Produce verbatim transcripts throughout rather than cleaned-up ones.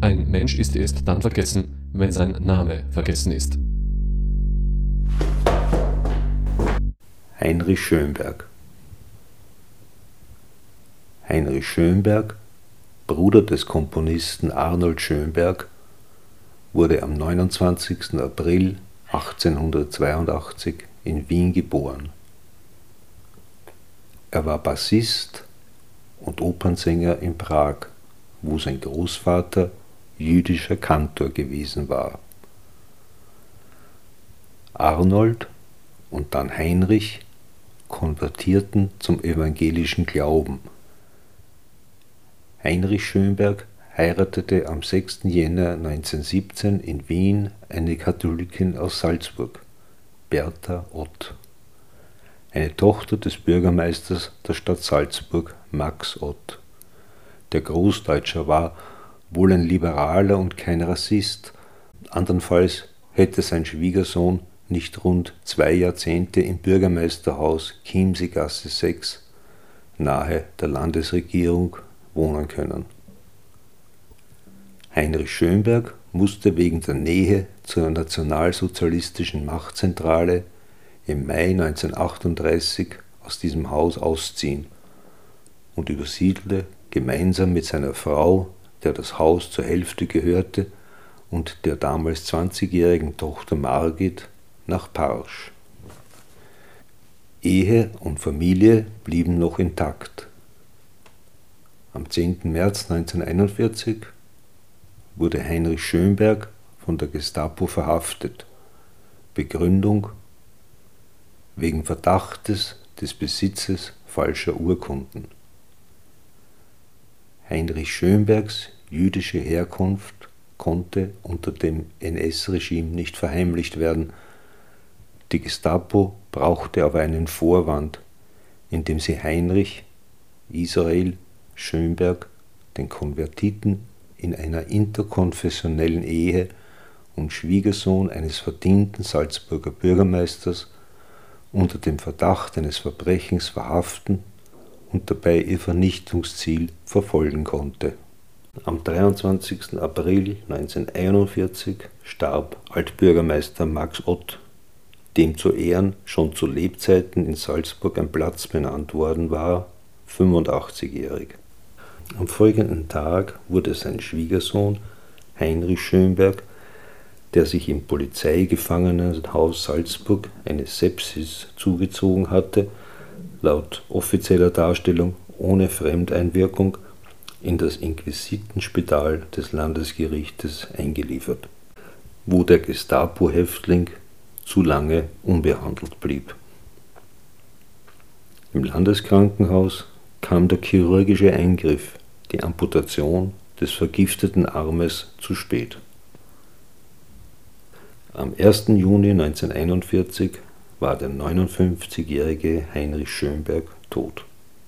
Ein Mensch ist erst dann vergessen, wenn sein Name vergessen ist. Heinrich Schönberg. Heinrich Schönberg, Bruder des Komponisten Arnold Schönberg, wurde am neunundzwanzigsten April achtzehnhundertzweiundachtzig in Wien geboren. Er war Bassist und Opernsänger in Prag, wo sein Großvater jüdischer Kantor gewesen war. Arnold und dann Heinrich konvertierten zum evangelischen Glauben. Heinrich Schönberg heiratete am sechsten Jänner neunzehnhundertsiebzehn in Wien eine Katholikin aus Salzburg, Bertha Ott, eine Tochter des Bürgermeisters der Stadt Salzburg, Max Ott. Der Großdeutscher war wohl ein Liberaler und kein Rassist, andernfalls hätte sein Schwiegersohn nicht rund zwei Jahrzehnte im Bürgermeisterhaus Chiemseegasse sechs nahe der Landesregierung wohnen können. Heinrich Schönberg musste wegen der Nähe zur nationalsozialistischen Machtzentrale im Mai neunzehnhundertachtunddreißig aus diesem Haus ausziehen und übersiedelte gemeinsam mit seiner Frau, der das Haus zur Hälfte gehörte, und der damals zwanzigjährigen Tochter Margit nach Parsch. Ehe und Familie blieben noch intakt. Am zehnten März neunzehnhunderteinundvierzig wurde Heinrich Schönberg von der Gestapo verhaftet. Begründung: wegen Verdachtes des Besitzes falscher Urkunden. Heinrich Schönbergs jüdische Herkunft konnte unter dem N S-Regime nicht verheimlicht werden. Die Gestapo brauchte aber einen Vorwand, indem sie Heinrich Israel Schönberg, den Konvertiten, in einer interkonfessionellen Ehe und Schwiegersohn eines verdienten Salzburger Bürgermeisters, unter dem Verdacht eines Verbrechens verhaften und dabei ihr Vernichtungsziel verfolgen konnte. Am dreiundzwanzigsten April neunzehnhunderteinundvierzig starb Altbürgermeister Max Ott, dem zu Ehren schon zu Lebzeiten in Salzburg ein Platz benannt worden war, fünfundachtzigjährig. Am folgenden Tag wurde sein Schwiegersohn Heinrich Schönberg, der sich im Polizeigefangenenhaus Salzburg eine Sepsis zugezogen hatte, laut offizieller Darstellung ohne Fremdeinwirkung in das Inquisitenspital des Landesgerichtes eingeliefert, wo der Gestapo-Häftling zu lange unbehandelt blieb. Im Landeskrankenhaus kam der chirurgische Eingriff, die Amputation des vergifteten Armes, zu spät. Am ersten Juni neunzehnhunderteinundvierzig war der neunundfünfzigjährige Heinrich Schönberg tot.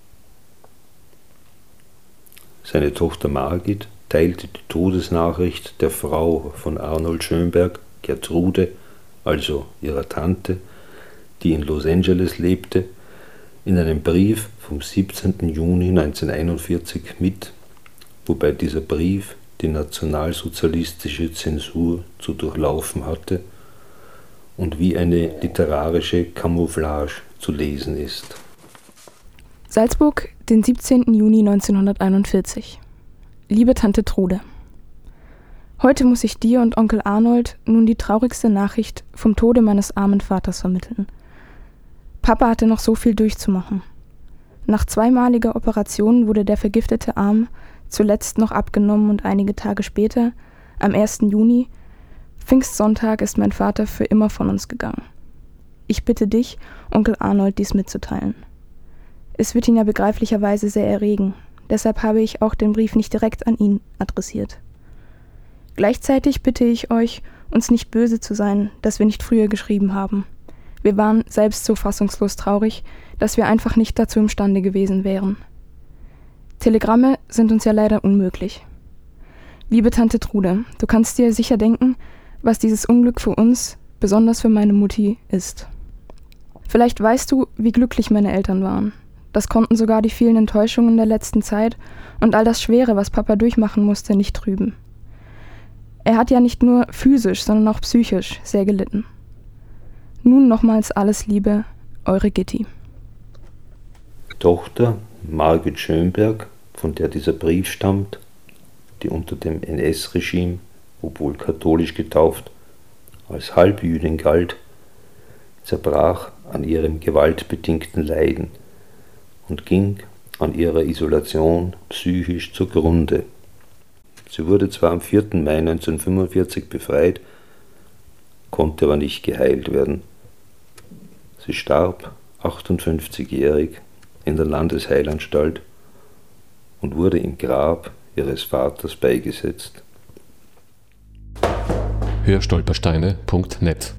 Seine Tochter Margit teilte die Todesnachricht der Frau von Arnold Schönberg, Gertrude, also ihrer Tante, die in Los Angeles lebte, in einem Brief vom siebzehnten Juni neunzehnhunderteinundvierzig mit, wobei dieser Brief die nationalsozialistische Zensur zu durchlaufen hatte und wie eine literarische Camouflage zu lesen ist. Salzburg, den siebzehnten Juni neunzehnhunderteinundvierzig. Liebe Tante Trude, heute muss ich dir und Onkel Arnold nun die traurigste Nachricht vom Tode meines armen Vaters vermitteln. Papa hatte noch so viel durchzumachen. Nach zweimaliger Operation wurde der vergiftete Arm zuletzt noch abgenommen und einige Tage später, am ersten Juni, Pfingstsonntag, ist mein Vater für immer von uns gegangen. Ich bitte dich, Onkel Arnold, dies mitzuteilen. Es wird ihn ja begreiflicherweise sehr erregen, deshalb habe ich auch den Brief nicht direkt an ihn adressiert. Gleichzeitig bitte ich euch, uns nicht böse zu sein, dass wir nicht früher geschrieben haben. Wir waren selbst so fassungslos traurig, dass wir einfach nicht dazu imstande gewesen wären. Telegramme sind uns ja leider unmöglich. Liebe Tante Trude, du kannst dir sicher denken, was dieses Unglück für uns, besonders für meine Mutti, ist. Vielleicht weißt du, wie glücklich meine Eltern waren. Das konnten sogar die vielen Enttäuschungen der letzten Zeit und all das Schwere, was Papa durchmachen musste, nicht trüben. Er hat ja nicht nur physisch, sondern auch psychisch sehr gelitten. Nun nochmals alles Liebe, eure Gitti. Tochter Margit Schönberg, von der dieser Brief stammt, die unter dem N S-Regime, obwohl katholisch getauft, als Halbjüdin galt, zerbrach an ihrem gewaltbedingten Leiden und ging an ihrer Isolation psychisch zugrunde. Sie wurde zwar am vierten Mai neunzehnhundertfünfundvierzig befreit, konnte aber nicht geheilt werden. Sie starb achtundfünfzigjährig in der Landesheilanstalt und wurde im Grab ihres Vaters beigesetzt. hörstolpersteine punkt net